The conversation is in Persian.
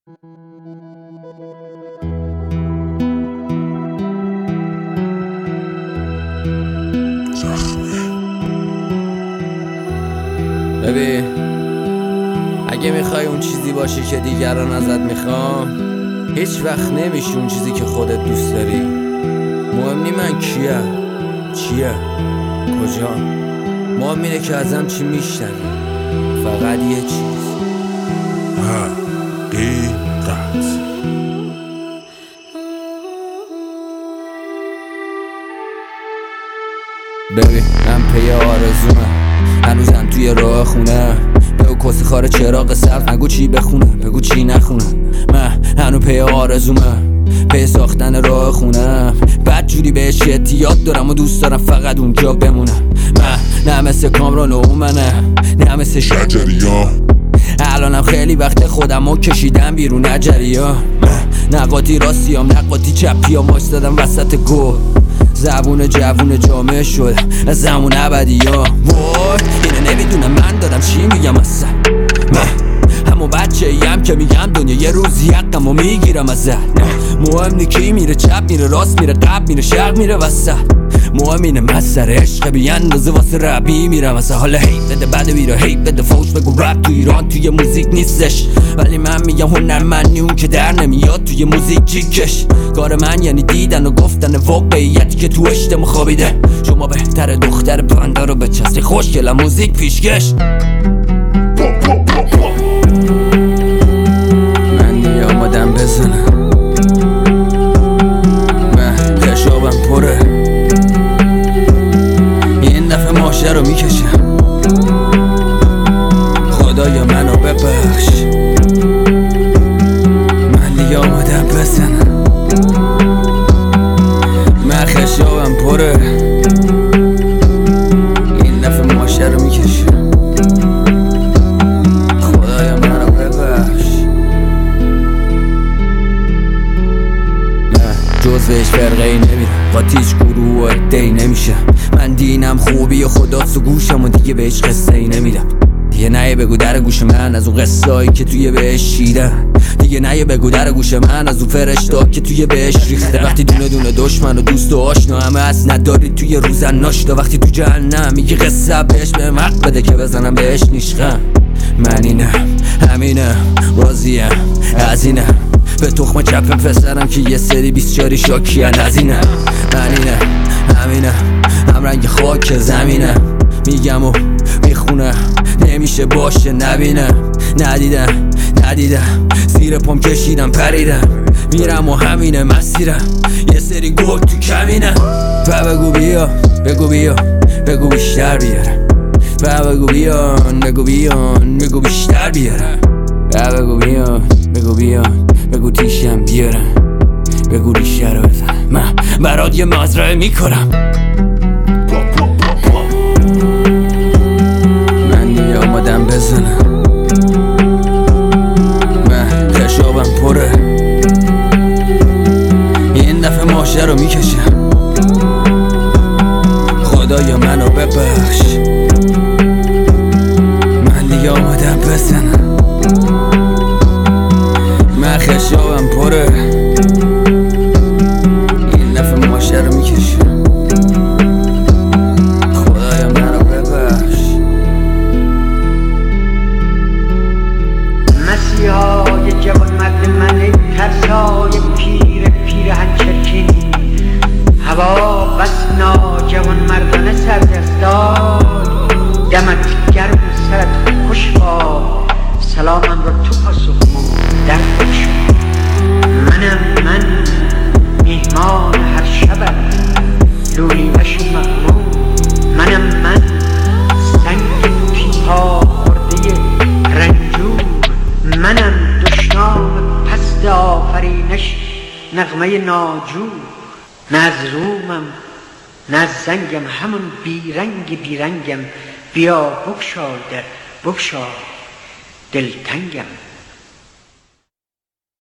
ببین اگه میخوای اون چیزی باشی که دیگران ازت میخوام، هیچ وقت نمیشی اون چیزی که خودت دوست داری. مهم نی من کیم، چیه، کجا، مهم اینه که ازم چی میشنوی. فقط یه چیز، حقیقت. ببین من پی آرزومم، هنوزم توی راه خونه. بگو کسی خاره چراغ سبز، نگو چی بخونم بگو چی نخونم. من هنوز پی آرزومم، پی ساختن راه خونم. بد جوری بهش اعتیاد دارم و دوست دارم فقط اونجا بمونم. من نه مثل کامران و منم، نه مثل شجریان. الانم خیلی وقت خودمو کشیدم بیرون اجریا. نه قاطی راستیام نه قاطی چپیام، وایستادم وسط گل. زبون جوون جامعه شد از زمون ابدیا. وای اینو نمیدونم من دارم چی میگم اصلا. من همون بچه ایم که میگم دنیا یه روز یقمو میگیرم ازت. مهم نی کی میره چپ میره راست میره قبل میره شرق میره وسط. مهم اینه من سر عشق بی اندازه واسه ربی میرم اصلا. حالا هی بده بده بیره هی بده فوش بگو رپ تو ایران توی موزیک نیستش، ولی من میگم هنرمندی اون که در نمیاد توی موزیک جیکش. کار من یعنی دیدن و گفتن واقعیتی که تو اشتم خوابیده. شما بهتر دختر بنده رو بچسبی خوشگلم موزیک پیشکش. من دیگه آمادم بزنم، من خشابم پره، این دفعه ماشه رو میکشم. خدایا منو ببخش، من دیگه آمادم بزنم. من خشابم پره، این دفعه ماشه رو میکشم. خدایا منو ببخش. جزوش فرقه ای نمیره، قاطیش گروه و ادهی نمیشه. من دینم خوبی خداست و گوشم و دیگه بهش قصه ای نمیدم. دیگه نه بگو در گوش من از اون قصه‌ای که توی بهش شیدن. دیگه نه بگو در گوش من از اون فرشتا که توی بهش ریخته. وقتی دونه دونه دشمن و دوست و آشنا همه از نداری توی روزن ناشتا. وقتی تو جهنم میگی قصه بهش به حق بده که بزنم بهش نیشخم. من اینم همینم راضیم از اینم، به تخم چپ پسرم که یه سری 24 شاکیان از اینم. من اینم همینم هم رنگ خاک زمینم، میگم و میخونم نمیشه باشه نبینم. ندیدم زیر پام کشیدم پریدم، میرم و همینه مسیرم، یه سری گل تو کمینم. و بگو بیا بگو بیشتر بیارم. و بگو بیشتر بیارم. و بگو بگو تیشم بیارم. بگو ریشه رو بزن من برات یه مزرعه میکنم. من دیگه آمادم بزنم، من خشابم پره، این دفعه ماشه رو میکشم. خدایا منو ببخش، من دیگه آمادم بزنم. من خشابم پره، این دفعه ماشه رو میکشم. خدایا منو ببخش. مسیحای جوان مرد من ای ترسای پیر هنچرکین. هوا بس ناجوان مردانه سردستای، دمت گرم و سرت خوش با، سلامم را تو پاسخگو در خوش. من میهمان هر شبم لولی وش مغموم. من سنگ پیپا خورده رنجور. منم دشنام پست آفرینش نغمه ناجور. نه از رومم نه از زنگم، همون بیرنگم. بیا بگشا در بگشا دلتنگم.